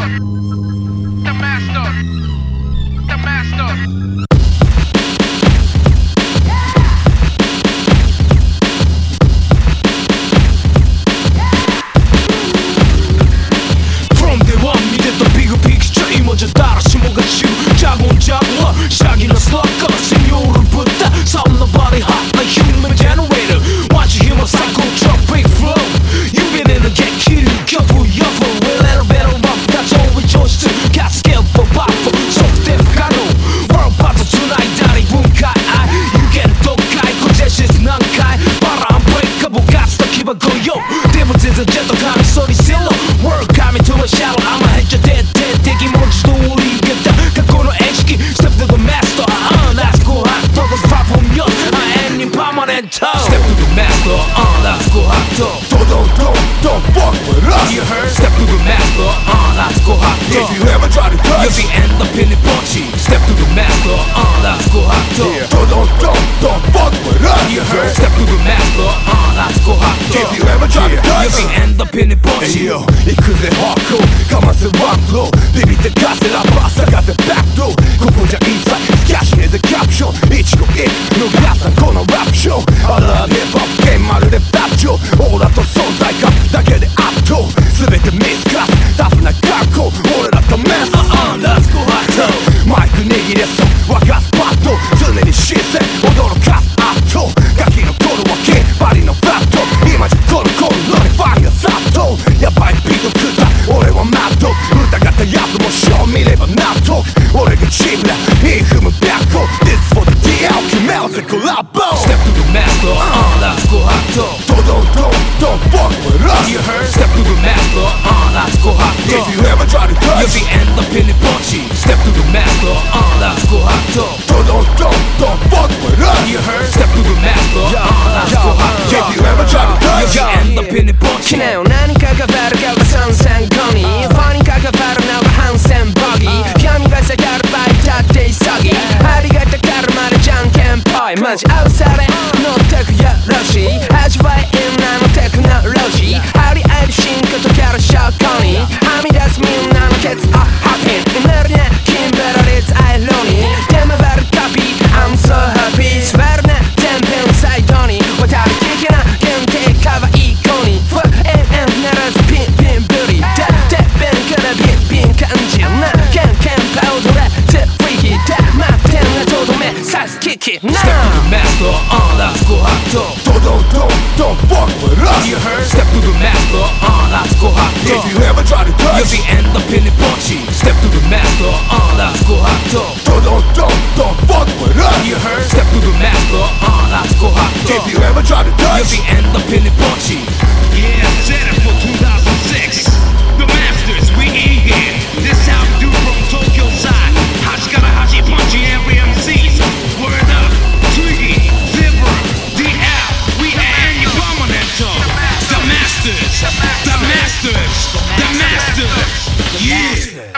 the master, the master. 먼저 따라 심어가 쉬우 자곤자곤 샤기는 슬럭거 신요를 붙다 Sound nobody hot like human generator Watch you human psycho truck big flow You been in the get kidding careful yourful We're little better rough that's all we chose to Got scale for powerful so deaf 가노 World battle tonight 다리 분카이 You get 독가이 고제시스 난카이 바람 breakable got stuck keep it going 대문제는 제떡하는 소리 실로 World coming to a shallow I'ma hit you dead 되기 뭔지도 모르겠다 갖고는 애식이 Step to the master let's go hot dog far from you I am your permanent toe Step to the master let's go hot dog Don't fuck with us You heard? Step to the master let's go hot dog If you ever try to touch You'll be end up in the punchy Step to the master let's go hot dog Don't fuck with us You heard? Step to the master let's go hot dog If you ever try to touch You'll be end up in the punchy Hey yo, 行くぜ hardcore かませワンフロービビってかせラッパー探せバックドここじゃインサイスキャッシュねぜキャプション一期一会逃さんこのラップショー I love hip hop ゲームまるでフラッチョオーラと存在感だけで圧倒全てミスカスタフな格好俺らとメス Let's go hot dog マイク握れそう沸かすパッド常に新鮮驚かす圧倒ガキの頃はキンバリのフラット今じゃこの頃にファンが殺到やばいビート食った俺はマッド疑ったやつもショー見れば納得俺がチームだインフムバック This for the DL 決めようぜコラボ Step to the master let's go hot dog Don't fuck with us You heard? Step to the master let's go hot dog If you ever try to touch You'll be end up in the punchy Step to the master let's go hot dog Don't fuck with us You heard? Step to the master let's go hot dog If you ever try to touch You'll be end up in the punchy 昨日何かがバルガが参戦後にファニカがバルナが反戦ボギー闇が下がる場合だって急ぎ針がたかるまでじゃんけんぽいマジ合わされ乗ってくよろしい味わえんなのテクノロジーありあり進化とキャラ証拠にはみ出すみんなのケツあハッピーエネルギーキンベラリズアイロニーテーマバルカピー I'm so happy 滑るね全編サイドに渡りきけな限定かわいい子に 4AM ならずピンピンブリてっぺんからビンビン感じるなケンケンパウドレってフリーキーで待ってんなとどめサスキキな Step to the master let's go hot dog Don't fuck with us You heard? Step to the master let's go hot dog If you ever try to touch You'll be end up in the punchy Step to the master let's go hot dog Don't fuck with us You heard? Step to the master let's go hot dog If you ever try to touch You'll be end up in the punchy Yeah, set it for 2006. The Masters, we in here. This how we do from Tokyo side. Hashikara Hashi Punchy every MCs. Word up, Twiggy, Zipper, DL. We and your permanent toe. The Masters, the Masters, the Masters. Yeah.